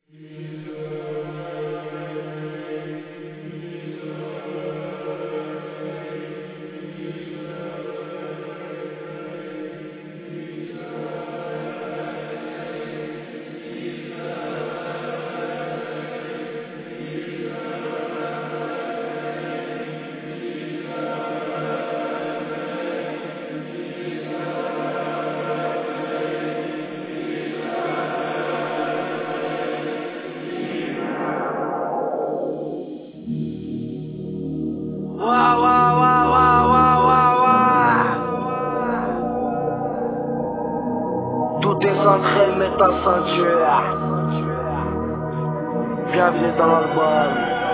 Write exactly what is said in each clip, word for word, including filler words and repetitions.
Tout est centré, mais ta ceinture. Bienvenue dans l'album.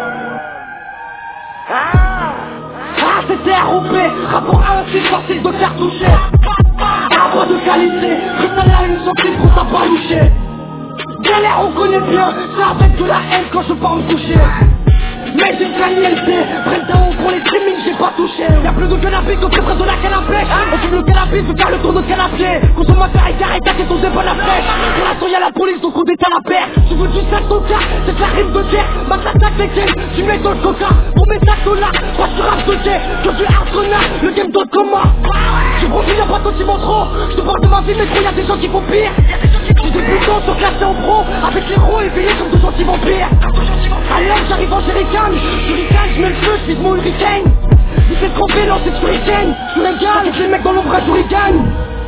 Ah, ah c'était R O P, rapport un, c'est facile de faire toucher. Arbre de qualité, cristal à une sortie pour ta paloucher. Galère on connaît bien, c'est avec de la haine quand je pars me coucher. Mais j'ai gagné le thé, prenne ta honte pour les streamings, j'ai pas touché. Y'a plus de cannabis au plus près de la canne à pêche. On fume le cannabis, veut faire le tour de canne à pied. Consommateur égaré, t'as question de bonne à pêche. Pour l'instant y'a la police, donc on détale la paire. Tu veux du sac ton cas, c'est de la rime de guerre. Ma t'attaque les games, tu mets dans le coca. Pour mes sacs dollars, moi je rappe de guerre. Que du hardconnard, le game donne coma. Je profite y'a pas de sentiments trop. Je te parle de ma vie, mais trop y'a des gens qui font pire. J'ai des putains sont classés en pro. Avec les héros éveillés comme de gentils vampires. Alors j'arrive en jerrycan, je ricane, je mets le feu, je fais mon hurricane. Je fais tromper, lancer sur les gaines. Je régale, avec les mecs dans l'ombrage, je ricane.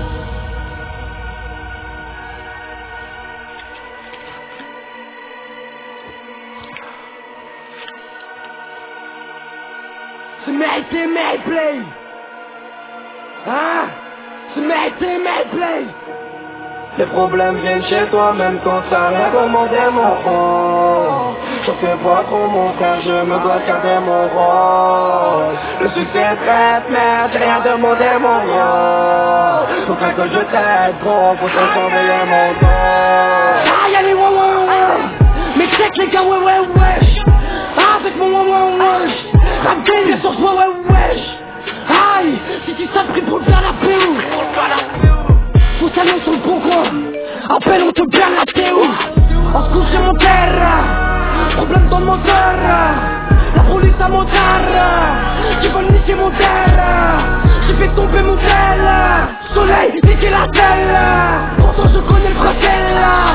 C'est mérité, mérité. Hein? C'est mérité, mérité. Les problèmes viennent chez toi, même quand t'as rien demandé mon rôle. Je fais pas trop mon frère, je me dois garder mon rôle. Le succès traite, merde, j'ai rien demandé mon rôle. Faut pas que je t'aide, gros, faut te surveiller mon dos. Ah y'a les ouais ouais ouais. Mais check les gars, ouais ouais wesh. Avec mon ouais ouais wesh. Rap game sur toi, ouais wesh. Aïe, si tu savais pris pour faire la paix. Faut s'allumer sur le bon coin. Appelle, on te perd la théo. On se couche sur mon terre. Problème dans le moteur. La police à mon terre. Ils veulent niquer mon terre. J'ai fait tomber mon tel. Soleil, niquer la telle. Pourtant je connais le braquel.